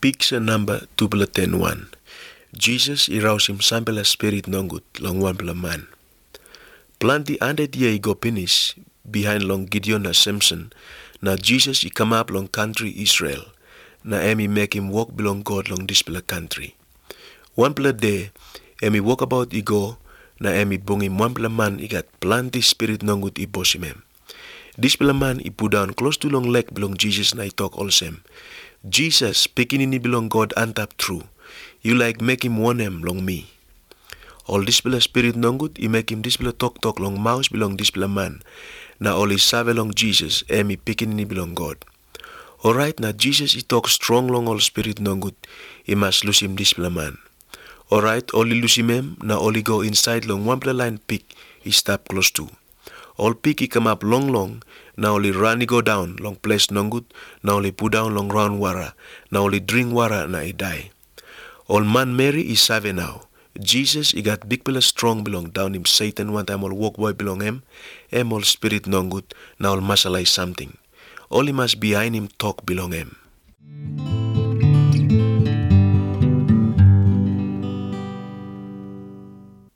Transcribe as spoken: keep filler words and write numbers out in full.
Picture number two ten one. Jesus iraus him sampela spirit nongut long one pela man. Plenty hundred year go finish behind long Gideon na Samson. Na Jesus he come up long country Israel. Na emi make him walk belong God long this pela country. One pela day, emi walk about he go. Na emi bong him one pela man he got plenty spirit nongut he boss him. This pela man he put down close to long leg belong Jesus na he talk all same. Jesus speaking in belong God and tap true. You like make him one him long me. All this pela spirit nongut he make him this pela talk talk long mouse belong this pela man. Na all he save long Jesus emi picking in belong God. Alright, na Jesus he talk strong long all spirit nongut he must lose him this pela man. Alright, all he lose him na all he go inside long one pela line pick he stop close to. All pick he come up long long, now only run he go down long place nongut, now only put down long round wara, now only drink wara na he die. All man Mary is save now. Jesus he got big pela strong belong down him Satan one time all walk boy belong him, him all spirit nongut, now all masalai something. All he must behind him talk belong him.